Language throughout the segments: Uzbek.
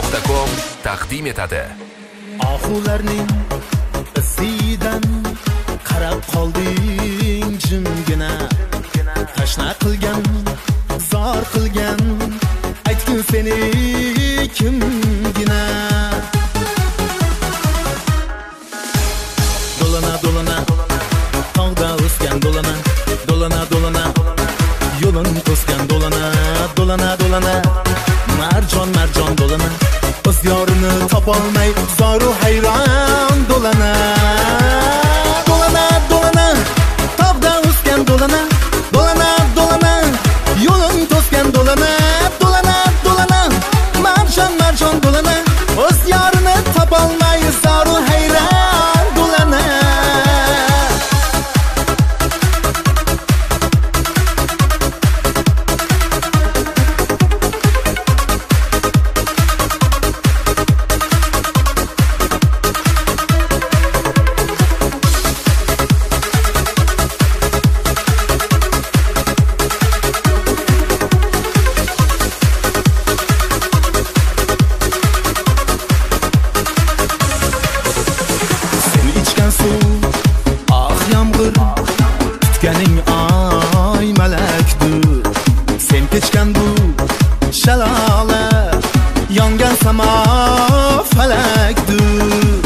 Media.com taqdim etadi. Oxularning izidan qarab qolding jimgina, tashna qilgan, zor qilgan, aytgin seni kimgina. Dolana dolana tog'da o'sgan dolana, dolana dolana yo'lin to'sgan dolana, dolana dolana marjon marjon dolana, o'z yorini topolmay zoru hayron dolana. Dolana dolana tog'da o'sgan dolana, dolana dolana yo'lin to'sgan dolana, dolana dolana marjon marjon dolana, o'z yorini topolmay zoru hayron dolana. Tutganing ay malakdur, sen kechgan bu shalola, yongan samo falakdur.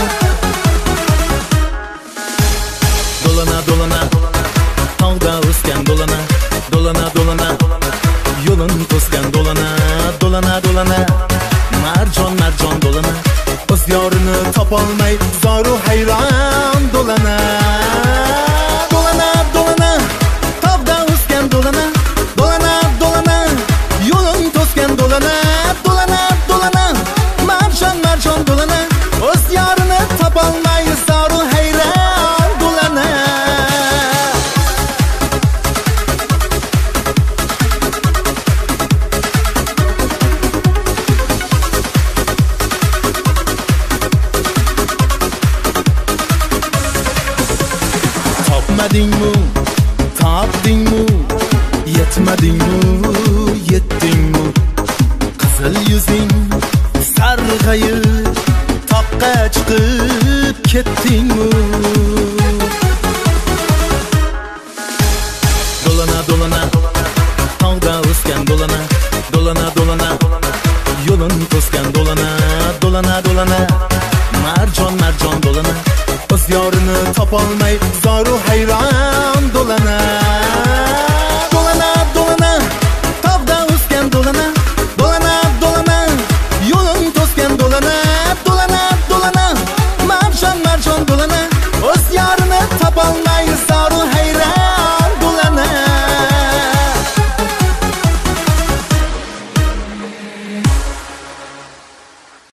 Dolana dolana tog'da o'sgan dolana, dolana dolana yo'lin to'sgan dolana, dolana dolana marjon marjon dolana, o'z yorini topolmay zoru hayron dolana. Dolana dolana tog'da o'sgan dolana, dolana dolana yo'lin to'sgan dolana, dolana dolana marjon marjon dolana, o'z yorini topolmay zoru hayron dolana. Topmadingmi, topdingmi, yetmadingmi, yetdingmi, qizil yuzing sarg'ayib toqqa chiqib ketdingmi. Dolana dolana tog'da o'sgan dolana, dolana dolana yo'lin to'sgan dolana, dolana dolana marjon marjon dolana, o'z yorini topolmay zoru hayron